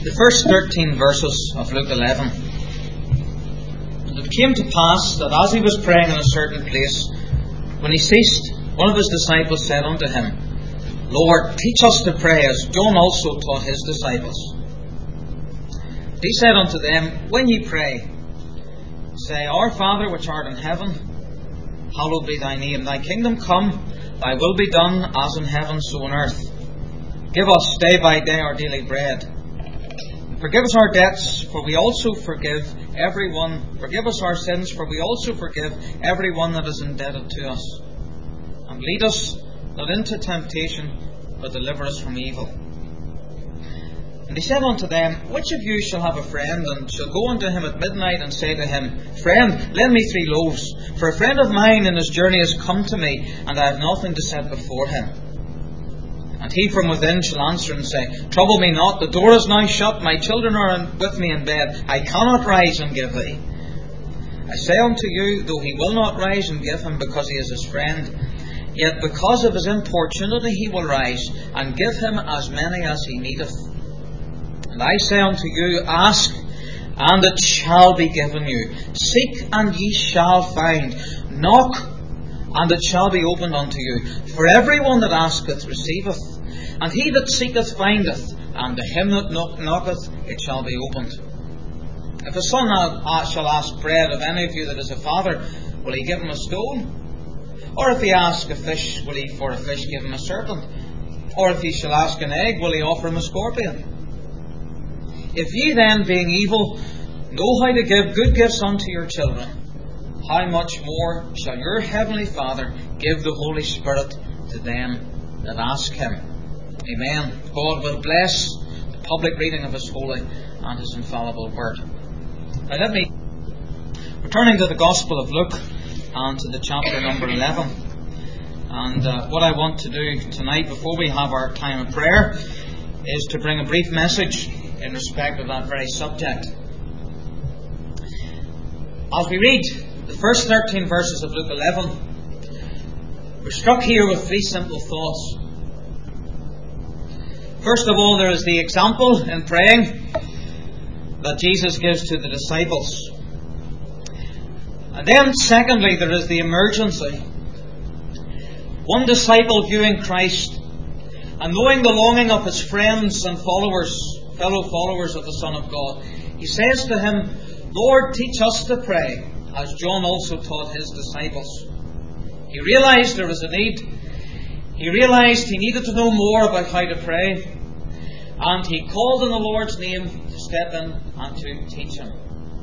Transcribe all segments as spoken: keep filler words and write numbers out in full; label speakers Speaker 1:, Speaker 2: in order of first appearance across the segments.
Speaker 1: The first thirteen verses of Luke eleven. And it came to pass that as he was praying in a certain place, when he ceased, one of his disciples said unto him, Lord, teach us to pray, as John also taught his disciples. He said unto them, When ye pray, say, Our Father which art in heaven, hallowed be thy name. Thy kingdom come, thy will be done, as in heaven, so on earth. Give us day by day our daily bread. Forgive us our debts, for we also forgive everyone. Forgive us our sins, for we also forgive everyone that is indebted to us. And lead us not into temptation, but deliver us from evil. And he said unto them, Which of you shall have a friend, and shall go unto him at midnight, and say to him, Friend, lend me three loaves, for a friend of mine in his journey is come to me, and I have nothing to set before him. And he from within shall answer and say, Trouble me not, the door is now shut, my children are in, with me in bed, I cannot rise and give thee. I say unto you, though he will not rise and give him, because he is his friend, yet because of his importunity he will rise, and give him as many as he needeth. And I say unto you, Ask, and it shall be given you. Seek, and ye shall find. Knock, and it shall be opened unto you. For everyone that asketh receiveth, and he that seeketh findeth, and to him that knocketh it shall be opened. If a son shall ask bread of any of you that is a father, will he give him a stone? Or if he ask a fish, will he for a fish give him a serpent? Or if he shall ask an egg, will he offer him a scorpion? If ye then, being evil, know how to give good gifts unto your children, how much more shall your heavenly Father give the Holy Spirit to them that ask him? Amen. God will bless the public reading of his holy and his infallible word. Now let me, returning to the Gospel of Luke and to the chapter number eleven. And uh, what I want to do tonight, before we have our time of prayer, is to bring a brief message in respect of that very subject. As we read the first thirteen verses of Luke eleven, we're struck here with three simple thoughts. First of all, there is the example in praying that Jesus gives to the disciples. And then, secondly, there is the emergency. One disciple viewing Christ and knowing the longing of his friends and followers, fellow followers of the Son of God, he says to him, Lord, teach us to pray, as John also taught his disciples. He realized there was a need. He realized he needed to know more about how to pray. And he called in the Lord's name to step in and to teach him.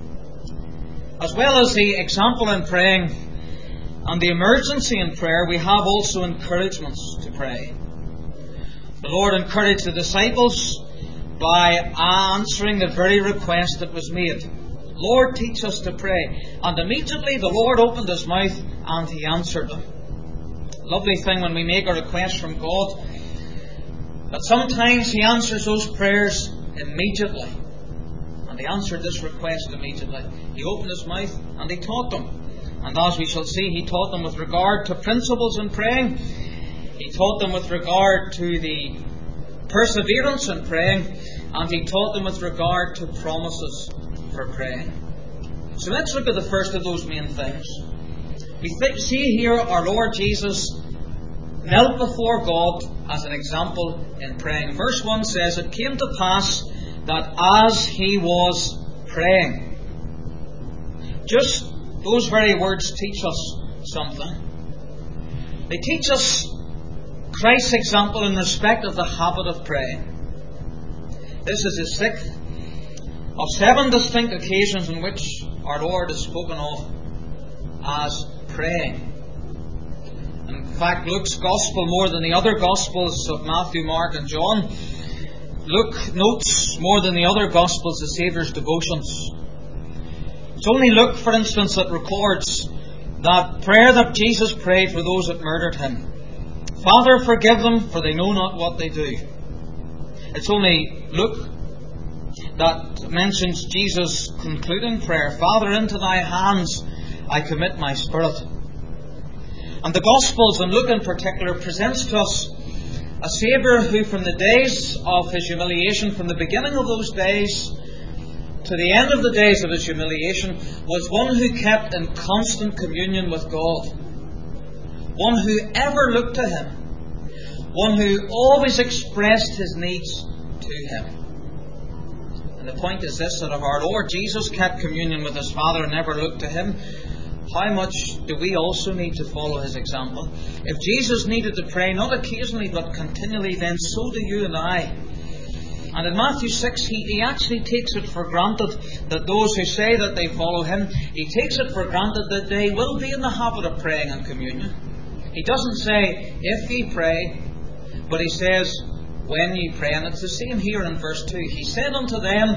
Speaker 1: As well as the example in praying and the emergency in prayer, we have also encouragements to pray. The Lord encouraged the disciples by answering the very request that was made. Lord, teach us to pray. And immediately the Lord opened his mouth and he answered them. Lovely thing when we make a request from God, that sometimes he answers those prayers immediately. And he answered this request immediately. He opened his mouth and he taught them. And as we shall see, he taught them with regard to principles in praying. He taught them with regard to the perseverance in praying. And he taught them with regard to promises for praying. So let's look at the first of those main things. We th- see here our Lord Jesus knelt before God as an example in praying. Verse one says, It came to pass that as he was praying. Just those very words teach us something. They teach us Christ's example in respect of the habit of praying. This is the sixth of seven distinct occasions in which our Lord is spoken of as praying. In fact, Luke's Gospel, more than the other Gospels of Matthew, Mark and John, Luke notes more than the other Gospels the Saviour's devotions. It's only Luke, for instance, that records that prayer that Jesus prayed for those that murdered him. Father, forgive them, for they know not what they do. It's only Luke that mentions Jesus' concluding prayer, Father, into thy hands I commit my spirit. And the Gospels, and Luke in particular, presents to us A Saviour who from the days of His humiliation, from the beginning of those days to the end of the days of His humiliation, was one who kept in constant communion with God. One who ever looked to Him. One who always expressed His needs to Him. And the point is this, that if our Lord Jesus kept communion with His Father and never looked to Him, how much do we also need to follow His example? If Jesus needed to pray, not occasionally but continually, then so do you and I. And in Matthew six, he, he actually takes it for granted that those who say that they follow Him, He takes it for granted that they will be in the habit of praying and communion. He doesn't say, if ye pray, but He says, when ye pray. And it's the same here in verse two. He said unto them,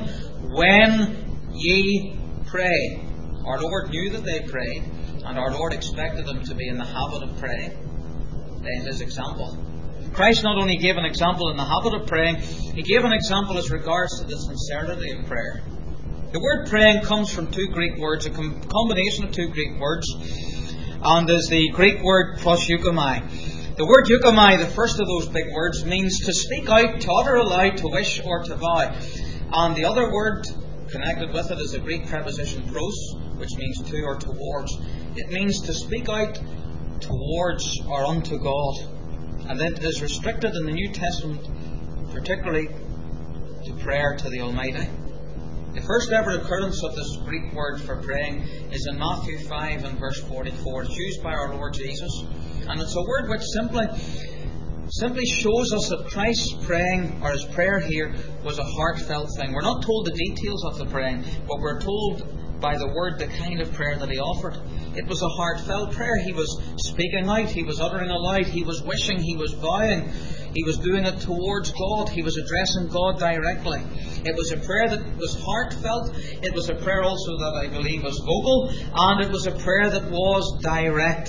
Speaker 1: when ye pray. Our Lord knew that they prayed, and our Lord expected them to be in the habit of praying. Then His example. Christ not only gave an example in the habit of praying, He gave an example as regards to the sincerity of prayer. The word praying comes from two Greek words, a com- combination of two Greek words, and is the Greek word proseuchomai. The word euchomai, the first of those big words, means to speak out, to utter aloud, to wish, or to vow. And the other word connected with it is the Greek preposition pros, which means to or towards. It means to speak out towards or unto God. And then it is restricted in the New Testament, particularly to prayer to the Almighty. The first ever occurrence of this Greek word for praying is in Matthew five and verse forty-four. It's used by our Lord Jesus. And it's a word which simply simply shows us that Christ's praying, or His prayer here, was a heartfelt thing. We're not told the details of the praying, but we're told by the word the kind of prayer that He offered. It was a heartfelt prayer. He was speaking out, He was uttering aloud, He was wishing, He was vowing, He was doing it towards God, He was addressing God directly. It was a prayer that was heartfelt. It was a prayer also that I believe was vocal, and it was a prayer that was direct.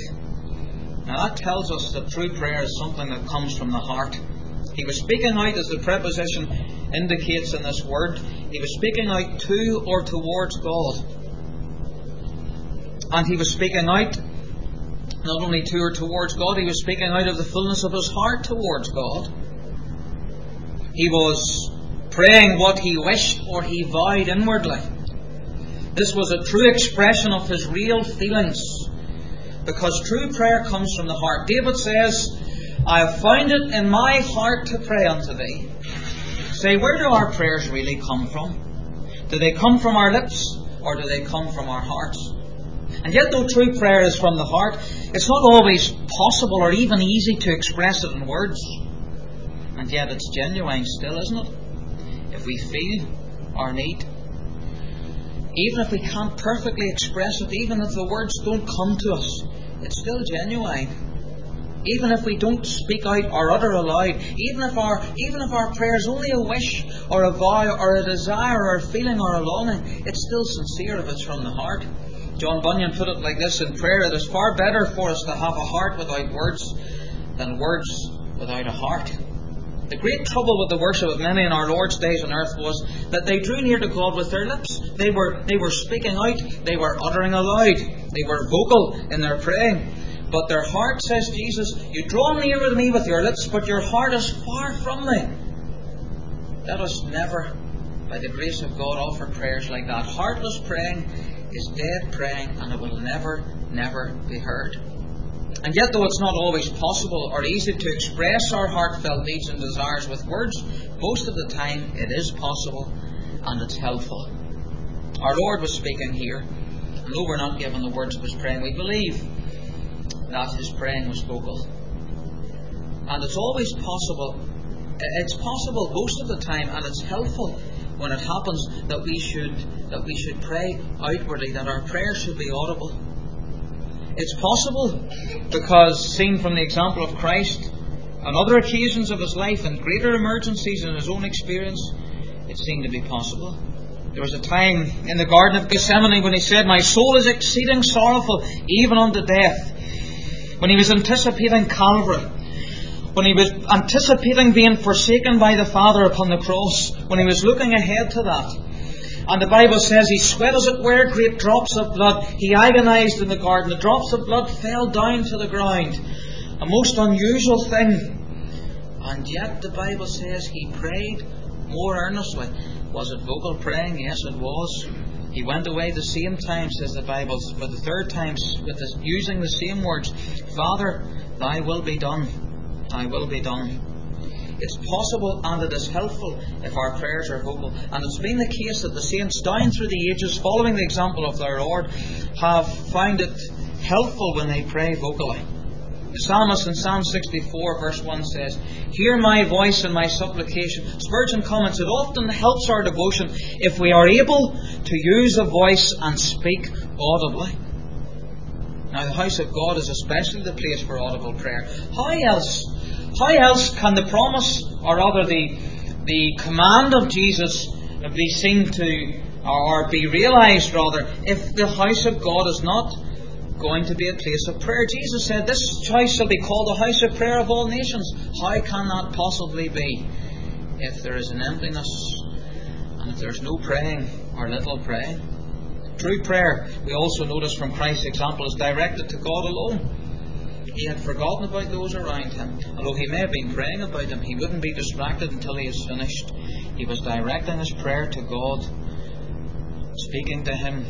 Speaker 1: Now that tells us that true prayer is something that comes from the heart. He was speaking out, as the preposition indicates in this word. He was speaking out to or towards God. And He was speaking out not only to or towards God, He was speaking out of the fullness of His heart towards God. He was praying what He wished or He vowed inwardly. This was a true expression of His real feelings, because true prayer comes from the heart. David says, I have found it in my heart to pray unto Thee. Say, where do our prayers really come from? Do they come from our lips, or do they come from our hearts? And yet, though true prayer is from the heart, it's not always possible or even easy to express it in words. And yet it's genuine still, isn't it? If we feel our need, even if we can't perfectly express it, even if the words don't come to us, it's still genuine. Even if we don't speak out or utter aloud, even if our even if our prayer is only a wish or a vow or a desire or a feeling or a longing, it's still sincere if it's from the heart. John Bunyan put it like this in prayer: it is far better for us to have a heart without words than words without a heart. The great trouble with the worship of many in our Lord's days on earth was that they drew near to God with their lips. They were they were speaking out, they were uttering aloud, they were vocal in their praying. But their heart, says Jesus, you draw near to me with your lips, but your heart is far from me. Let us never, by the grace of God, offer prayers like that. Heartless praying is dead praying, and it will never, never be heard. And yet, though it's not always possible or easy to express our heartfelt needs and desires with words, most of the time it is possible and it's helpful. Our Lord was speaking here, and though we're not given the words of His praying, we believe that His praying was vocal. And it's always possible, it's possible most of the time, and it's helpful when it happens that we should that we should pray outwardly, that our prayers should be audible. It's possible because, seen from the example of Christ, on other occasions of His life and greater emergencies in His own experience, it seemed to be possible. There was a time in the Garden of Gethsemane when He said, my soul is exceeding sorrowful, even unto death. When He was anticipating Calvary, when He was anticipating being forsaken by the Father upon the cross, when He was looking ahead to that. And the Bible says He sweat, as it were, great drops of blood. He agonized in the garden. The drops of blood fell down to the ground. A most unusual thing. And yet the Bible says he prayed more earnestly. Was it vocal praying? Yes, it was. He went away the same time, says the Bible, for the third time, with this, using the same words. Father, thy will be done. Thy will be done. It's possible and it is helpful if our prayers are vocal. And it's been the case that the saints down through the ages, following the example of their Lord, have found it helpful when they pray vocally. The psalmist in Psalm sixty-four verse one says, "Hear my voice and my supplication." Spurgeon comments, it often helps our devotion if we are able to use a voice and speak audibly. Now the house of God is especially the place for audible prayer. How else, how else can the promise, or rather the, the command of Jesus be seen to, or be realized rather, if the house of God is not going to be a place of prayer? Jesus said, "This house shall be called the house of prayer of all nations." How can that possibly be if there is an emptiness and if there is no praying or little praying? True prayer, we also notice from Christ's example, is directed to God alone. He had forgotten about those around him. Although he may have been praying about them, he wouldn't be distracted until he is finished. He was directing his prayer to God, speaking to Him,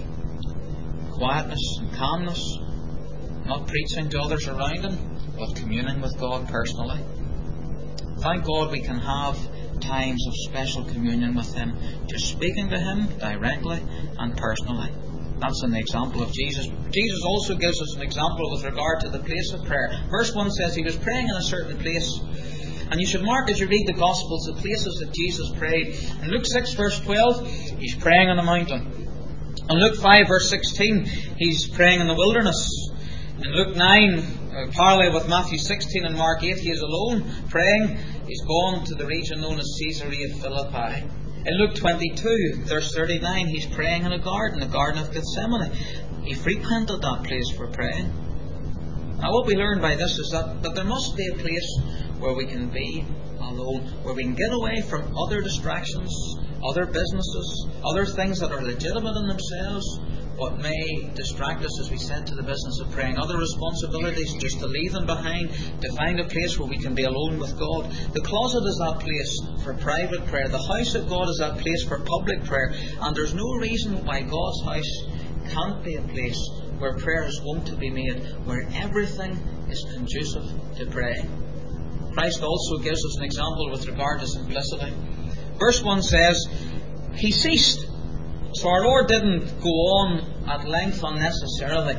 Speaker 1: quietness and calmness, not preaching to others around him, but communing with God personally. Thank God we can have times of special communion with Him, just speaking to Him directly and personally. That's an example of Jesus. Jesus also gives us an example with regard to the place of prayer. Verse one says he was praying in a certain place. And you should mark as you read the Gospels the places that Jesus prayed. In Luke six verse twelve, He's praying on a mountain. In Luke five verse sixteen, He's praying in the wilderness. In Luke nine, uh, parallel with Matthew sixteen and Mark eight, He is alone praying. He's gone to the region known as Caesarea Philippi. In Luke twenty-two, verse thirty-nine, He's praying in a garden, the Garden of Gethsemane. He frequented that place for praying. Now what we learn by this is that, that there must be a place where we can be alone, where we can get away from other distractions, other businesses, other things that are legitimate in themselves, but may distract us as we set to the business of praying. Other responsibilities, just to leave them behind, to find a place where we can be alone with God. The closet is that place for private prayer. The house of God is that place for public prayer. And there's no reason why God's house can't be a place where prayer is going to be made, where everything is conducive to praying. Christ also gives us an example with regard to simplicity. Verse one says, He ceased. So our Lord didn't go on at length unnecessarily.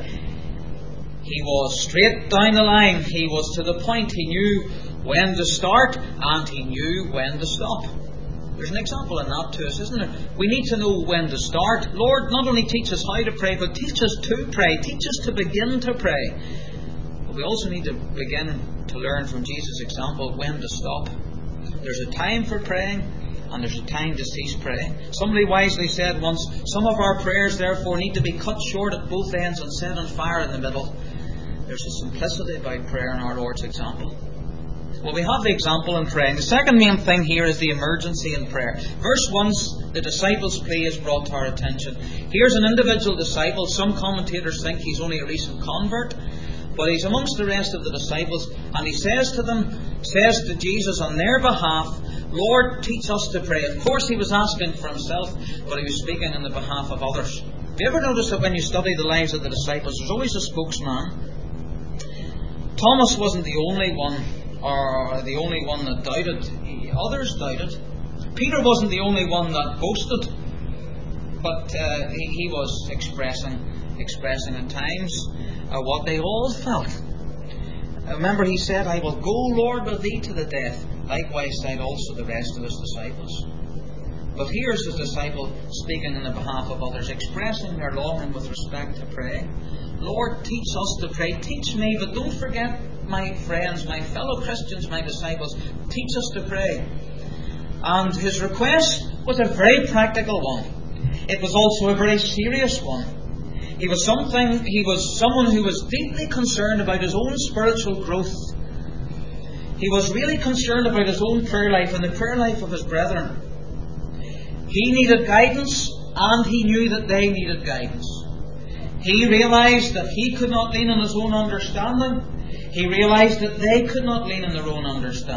Speaker 1: He was straight down the line. He was to the point. He knew when to start and He knew when to stop. There's an example in that to us, isn't there? We need to know when to start. Lord, not only teach us how to pray, but teach us to pray. Teach us to begin to pray. But we also need to begin to learn from Jesus' example when to stop. There's a time for praying, and there's a time to cease praying. Somebody wisely said once, some of our prayers therefore need to be cut short at both ends and set on fire in the middle. There's a simplicity about prayer in our Lord's example. Well, we have the example in praying. The second main thing here is the emergency in prayer. Verse one, the disciples' plea is brought to our attention. Here's an individual disciple. Some commentators think he's only a recent convert, but he's amongst the rest of the disciples, and he says to them, says to Jesus on their behalf, Lord, teach us to pray. Of course he was asking for himself, but he was speaking on the behalf of others. Have you ever noticed that when you study the lives of the disciples, there's always a spokesman? Thomas wasn't the only one, or the only one that doubted. Others doubted. Peter wasn't the only one that boasted, but uh, he, he was expressing expressing at times uh, what they all felt. Remember, he said, I will go, Lord, with thee to the death. Likewise said also the rest of his disciples. But here's his disciple speaking on the behalf of others, expressing their longing with respect to praying. Lord, teach us to pray. Teach me, but don't forget my friends, my fellow Christians, my disciples. Teach us to pray. And his request was a very practical one. It was also a very serious one. He was something. He was someone who was deeply concerned about his own spiritual growth. He was really concerned about his own prayer life and the prayer life of his brethren. He needed guidance, and he knew that they needed guidance. He realized that he could not lean on his own understanding. He realized that they could not lean on their own understanding.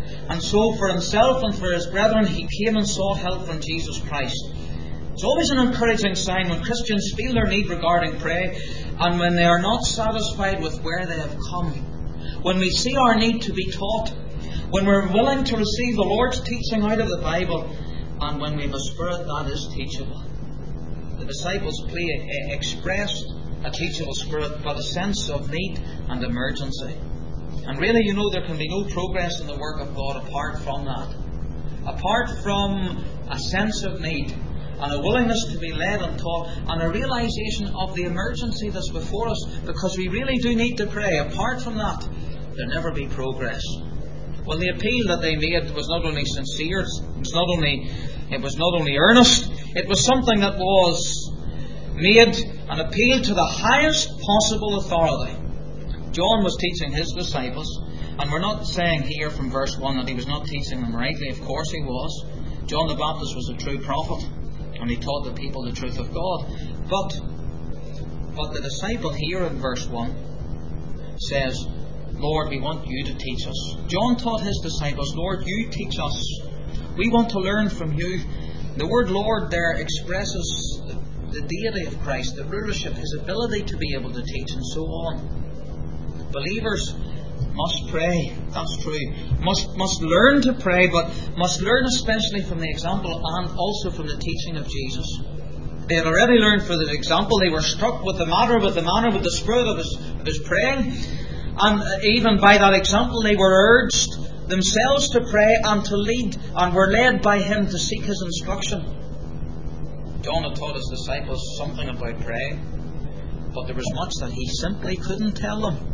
Speaker 1: And so for himself and for his brethren, he came and sought help from Jesus Christ. It's always an encouraging sign when Christians feel their need regarding prayer, and when they are not satisfied with where they have come. When we see our need to be taught, when we're willing to receive the Lord's teaching out of the Bible, and when we have a spirit that is teachable. The disciples play, expressed a teachable spirit, but a sense of need and emergency. And really, you know, there can be no progress in the work of God apart from that. Apart from a sense of need, and a willingness to be led and taught, and a realization of the emergency that's before us, because we really do need to pray. Apart from that, there'll never be progress. Well, the appeal that they made was not only sincere, it was not only, it was not only earnest, it was something that was made an appeal to the highest possible authority. John was teaching his disciples, and we're not saying here from verse one that he was not teaching them rightly. Of course he was. John the Baptist was a true prophet, and he taught the people the truth of God. But, but the disciple here in verse one says, Lord, we want you to teach us. John taught his disciples, Lord, you teach us. We want to learn from you. The word Lord there expresses the deity of Christ, the rulership, his ability to be able to teach, and so on. Believers must pray, that's true. Must must learn to pray, but must learn especially from the example and also from the teaching of Jesus. They had already learned from the example. They were struck with the matter, with the manner, with the spirit of his, of his praying. And even by that example, they were urged themselves to pray and to lead, and were led by him to seek his instruction. John had taught his disciples something about praying, but there was much that he simply couldn't tell them.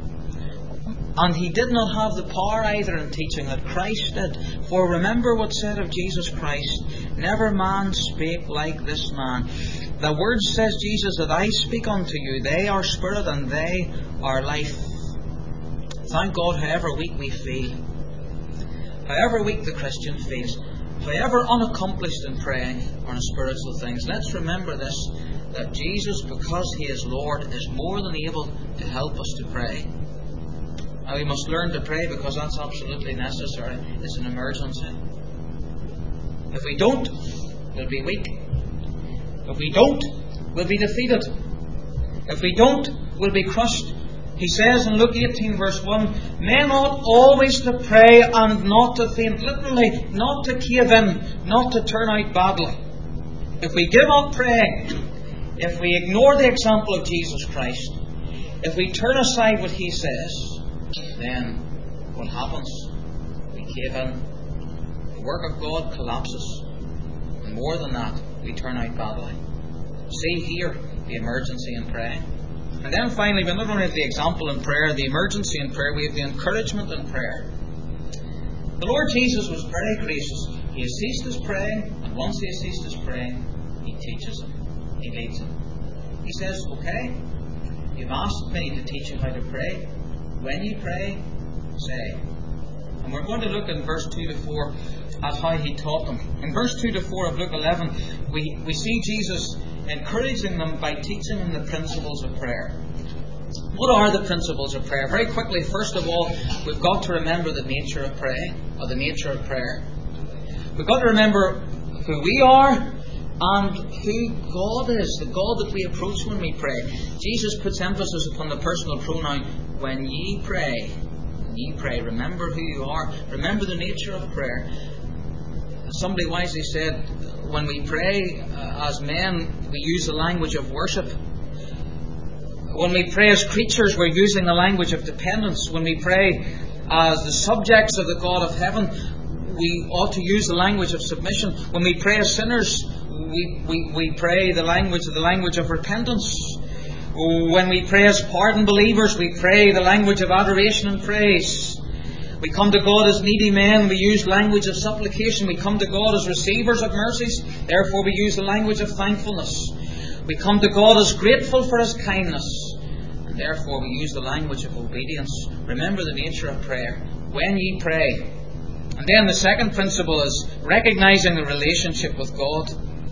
Speaker 1: And he did not have the power either in teaching that Christ did. For remember what's said of Jesus Christ, never man spake like this man. The word says, Jesus, that I speak unto you, they are spirit and they are life. Thank God, however weak we feel, however weak the Christian feels, however unaccomplished in praying or in spiritual things, let's remember this, that Jesus, because he is Lord, is more than able to help us to pray. And we must learn to pray because that's absolutely necessary. It's an emergency. If we don't, we'll be weak. If we don't, we'll be defeated. If we don't, we'll be crushed. He says in Luke eighteen verse one, men ought always to pray and not to faint. Literally, not to cave in, not to turn out badly. If we give up praying, if we ignore the example of Jesus Christ, if we turn aside what he says, then what happens? We cave in. The work of God collapses. And more than that, we turn out badly. See here the emergency in praying. And then finally, we not only have the example in prayer, the emergency in prayer, we have the encouragement in prayer. The Lord Jesus was very gracious. He has ceased his praying, and once he has ceased his praying, he teaches him. He leads him. He says, okay, you've asked me to teach you how to pray. When you pray, say. And we're going to look in verse two to four at how he taught them. In verse two to four of Luke eleven, we, we see Jesus encouraging them by teaching them the principles of prayer. What are the principles of prayer? Very quickly, first of all, we've got to remember the nature of praying, or the nature of prayer. We've got to remember who we are and who God is, the God that we approach when we pray. Jesus puts emphasis upon the personal pronoun, when ye pray. When ye pray, remember who you are. Remember the nature of prayer. Somebody wisely said, when we pray uh, as men, we use the language of worship. When we pray as creatures, we're using the language of dependence. When we pray as the subjects of the God of heaven, we ought to use the language of submission. When we pray as sinners, we, we, we pray the language of the language of repentance. When we pray as pardoned believers, we pray the language of adoration and praise. We come to God as needy men, we use language of supplication. We come to God as receivers of mercies, therefore we use the language of thankfulness. We come to God as grateful for his kindness, and therefore we use the language of obedience. Remember the nature of prayer. When ye pray. And then the second principle is recognizing the relationship with God.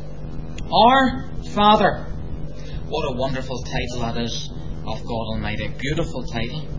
Speaker 1: Our Father. What a wonderful title that is of God Almighty. Beautiful title.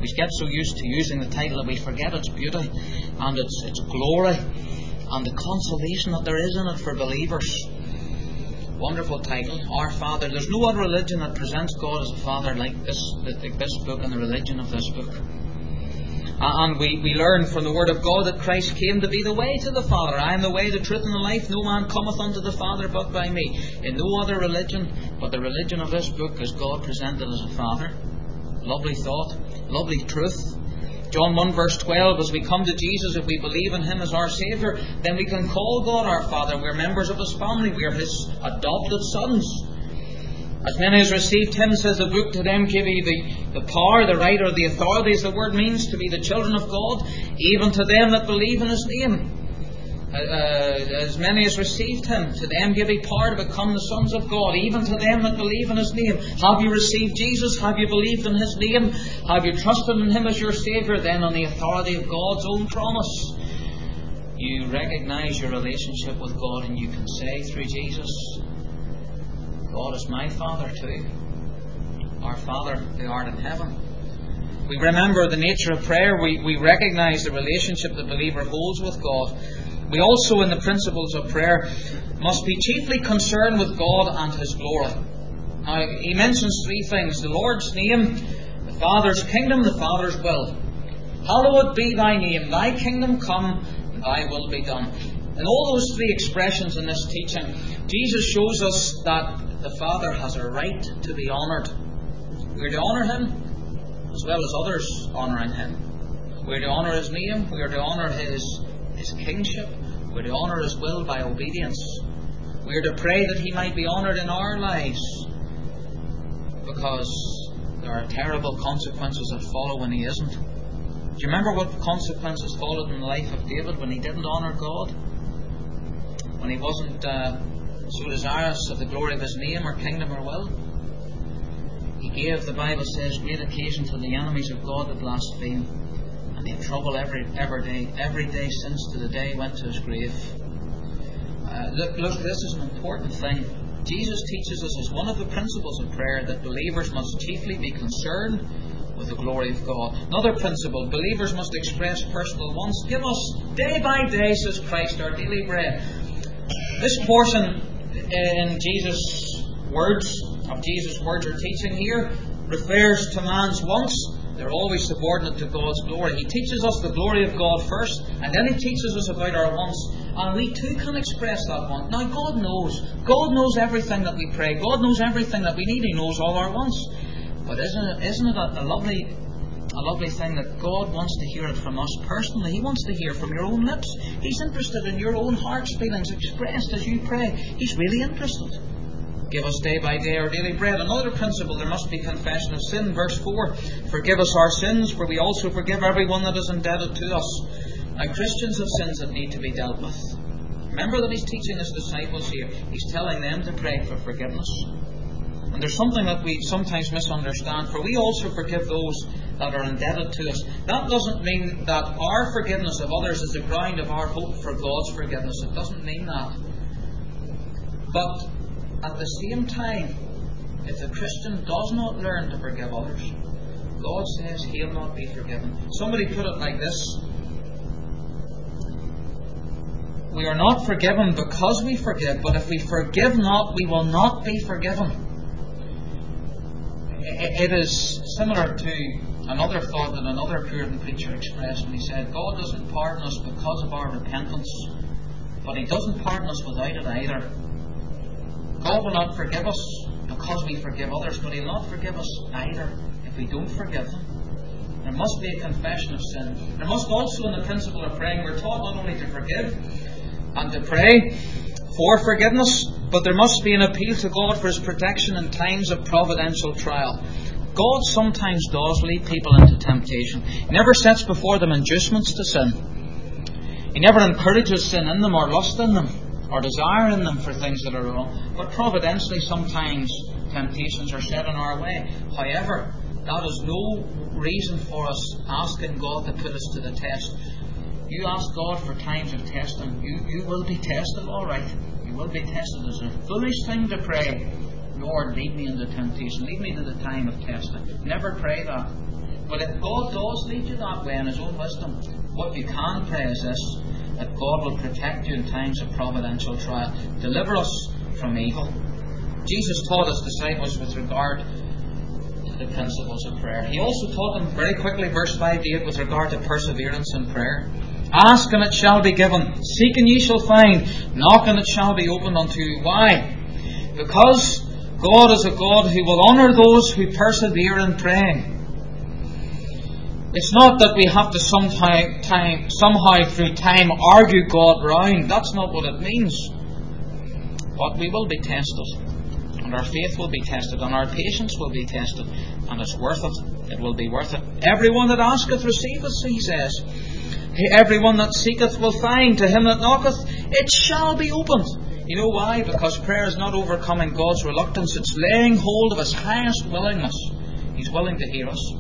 Speaker 1: We get so used to using the title that we forget its beauty and its, its glory and the consolation that there is in it for believers. Wonderful title, Our Father. There's no other religion that presents God as a Father like this, like this book and the religion of this book. And we, we learn from the Word of God that Christ came to be the way to the Father. I am the way, the truth, and the life. No man cometh unto the Father but by me. In no other religion but the religion of this book is God presented as a Father. Lovely thought, lovely truth. John one verse twelve, as we come to Jesus, if we believe in Him as our Saviour, then we can call God our Father. We're members of His family. We are His adopted sons. As many as received Him, says the book, to them gave He the, the power, the right, or the authority, as the word means, to be the children of God, even to them that believe in His name. Uh, uh, as many as received Him, to them give He power to become the sons of God, even to them that believe in His name. Have you received Jesus? Have you believed in His name? Have you trusted in Him as your Saviour? Then on the authority of God's own promise, you recognise your relationship with God, and you can say through Jesus, God is my Father too. Our Father who art in heaven. We remember the nature of prayer. We, we recognise the relationship the believer holds with God. We also, in the principles of prayer, must be chiefly concerned with God and His glory. Now, he mentions three things: the Lord's name, the Father's kingdom, the Father's will. Hallowed be Thy name, Thy kingdom come, and Thy will be done. In all those three expressions in this teaching, Jesus shows us that the Father has a right to be honoured. We are to honour Him as well as others honouring Him. We are to honour His name. We are to honour His, His kingship. We are to honour His will by obedience. We are to pray that He might be honoured in our lives, because there are terrible consequences that follow when He isn't. Do you remember what consequences followed in the life of David when he didn't honour God? When he wasn't uh, so desirous of the glory of His name or kingdom or will? He gave, the Bible says, great occasion to the enemies of God to blaspheme. And he had trouble every, every day, every day since to the day he went to his grave. Uh, look, look, this is an important thing. Jesus teaches us as one of the principles of prayer that believers must chiefly be concerned with the glory of God. Another principle, believers must express personal wants. Give us day by day, says Christ, our daily bread. This portion in Jesus' words, of Jesus' words or teaching here, refers to man's wants. They're always subordinate to God's glory. He teaches us the glory of God first, and then He teaches us about our wants. And we too can express that want. Now, God knows. God knows everything that we pray. God knows everything that we need. He knows all our wants. But isn't it, isn't it a, a lovely a lovely thing that God wants to hear it from us personally? He wants to hear from your own lips. He's interested in your own heart's feelings expressed as you pray. He's really interested. Give us day by day our daily bread. Another principle, there must be confession of sin. Verse four, forgive us our sins, for we also forgive everyone that is indebted to us. Now, Christians have sins that need to be dealt with. Remember that He's teaching His disciples here. He's telling them to pray for forgiveness. And there's something that we sometimes misunderstand. For we also forgive those that are indebted to us. That doesn't mean that our forgiveness of others is the ground of our hope for God's forgiveness. It doesn't mean that. But at the same time, if the Christian does not learn to forgive others, God says he'll not be forgiven. Somebody put it like this: we are not forgiven because we forgive, but if we forgive not, we will not be forgiven. It is similar to another thought that another Puritan preacher expressed when he said, God doesn't pardon us because of our repentance, but He doesn't pardon us without it either. God will not forgive us because we forgive others, but He'll not forgive us either if we don't forgive them. There must be a confession of sin. There must also, in the principle of praying, we're taught not only to forgive and to pray for forgiveness, but there must be an appeal to God for His protection in times of providential trial. God sometimes does lead people into temptation. He never sets before them inducements to sin. He never encourages sin in them or lust in them or desire in them for things that are wrong. But providentially sometimes temptations are set in our way. However, that is no reason for us asking God to put us to the test. You ask God for times of testing, you, you will be tested, all right. You will be tested. It's a foolish thing to pray, Lord, lead me into temptation. Lead me to the time of testing. Never pray that. But if God does lead you that way in His own wisdom, what you can pray is this, that God will protect you in times of providential trial. Deliver us from evil. Jesus taught His disciples with regard to the principles of prayer. He also taught them very quickly, verse five to eight, with regard to perseverance in prayer. Ask and it shall be given. Seek and ye shall find. Knock and it shall be opened unto you. Why? Because God is a God who will honour those who persevere in praying. It's not that we have to sometime, time, somehow through time argue God round. That's not what it means. But we will be tested. And our faith will be tested. And our patience will be tested. And it's worth it. It will be worth it. Everyone that asketh receiveth, he says. Everyone that seeketh will find. To him that knocketh, it shall be opened. You know why? Because prayer is not overcoming God's reluctance. It's laying hold of His highest willingness. He's willing to hear us.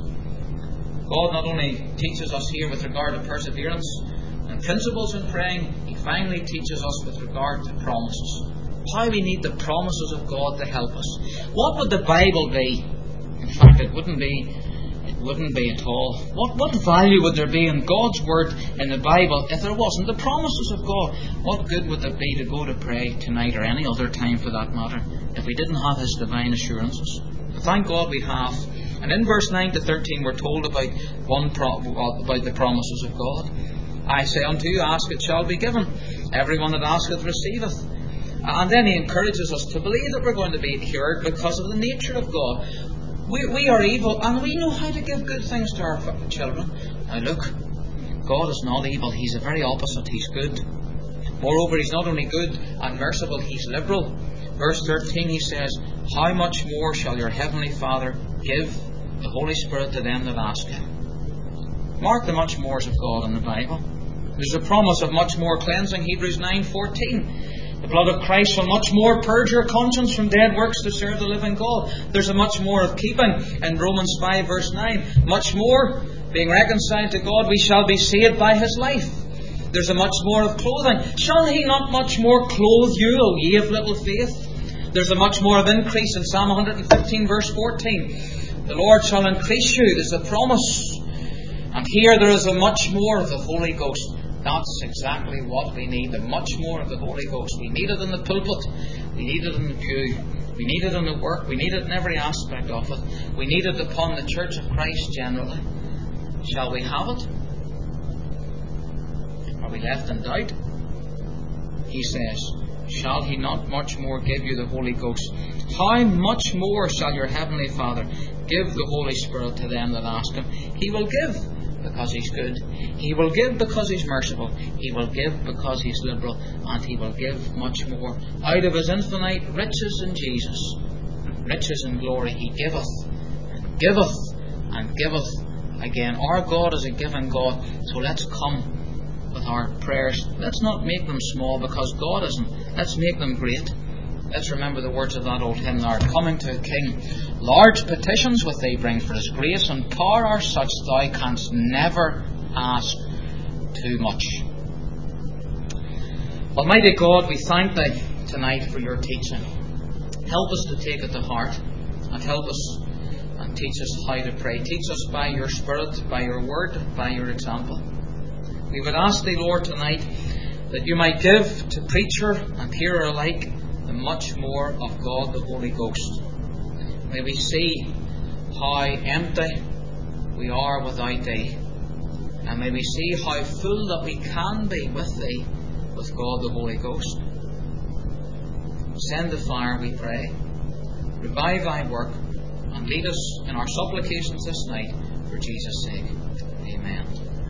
Speaker 1: God not only teaches us here with regard to perseverance and principles in praying, He finally teaches us with regard to promises. How we need the promises of God to help us. What would the Bible be? In fact, it wouldn't be It wouldn't be at all. What, what value would there be in God's Word in the Bible if there wasn't the promises of God? What good would it be to go to pray tonight or any other time for that matter if we didn't have His divine assurances? But thank God we have. And in verse nine to thirteen we're told about one pro- about the promises of God. I say unto you, ask it shall be given. Everyone that asketh receiveth. And then He encourages us to believe that we're going to be cured because of the nature of God. We, we are evil and we know how to give good things to our children. Now look, God is not evil. He's the very opposite. He's good. Moreover, He's not only good and merciful, He's liberal. Verse thirteen, He says, how much more shall your heavenly Father give the Holy Spirit to them that ask Him? Mark the much mores of God in the Bible. There's a promise of much more cleansing. Hebrews nine fourteen. The blood of Christ will much more purge your conscience from dead works to serve the living God. There's a much more of keeping in Romans five verse nine. Much more, being reconciled to God, we shall be saved by His life. There's a much more of clothing. Shall He not much more clothe you, O ye of little faith? There's a much more of increase in Psalm one fifteen verse fourteen. The Lord shall increase you. There's a promise. And here there is a much more of the Holy Ghost. That's exactly what we need, the much more of the Holy Ghost. We need it in the pulpit, we need it in the pew, we need it in the work, we need it in every aspect of it. We need it upon the Church of Christ generally. Shall we have it? Are we left in doubt? He says, shall He not much more give you the Holy Ghost? How much more shall your Heavenly Father give the Holy Spirit to them that ask Him? He will give. Because He's good. He will give because He's merciful. He will give because He's liberal. And He will give much more. Out of His infinite riches in Jesus, riches in glory, He giveth, and giveth, and giveth again. Our God is a giving God. So let's come with our prayers. Let's not make them small because God isn't. Let's make them great. Let's remember the words of that old hymn, Thou art coming to a King. Large petitions with Thee bring, for His grace and power are such Thou canst never ask too much. Almighty God, we thank Thee tonight for Your teaching. Help us to take it to heart and help us and teach us how to pray. Teach us by Your Spirit, by Your Word, by Your example. We would ask Thee, Lord, tonight that You might give to preacher and hearer alike the much more of God the Holy Ghost. May we see how empty we are without Thee, and may we see how full that we can be with Thee, with God the Holy Ghost. Send the fire, we pray. Revive Thy work, and lead us in our supplications this night for Jesus' sake. Amen.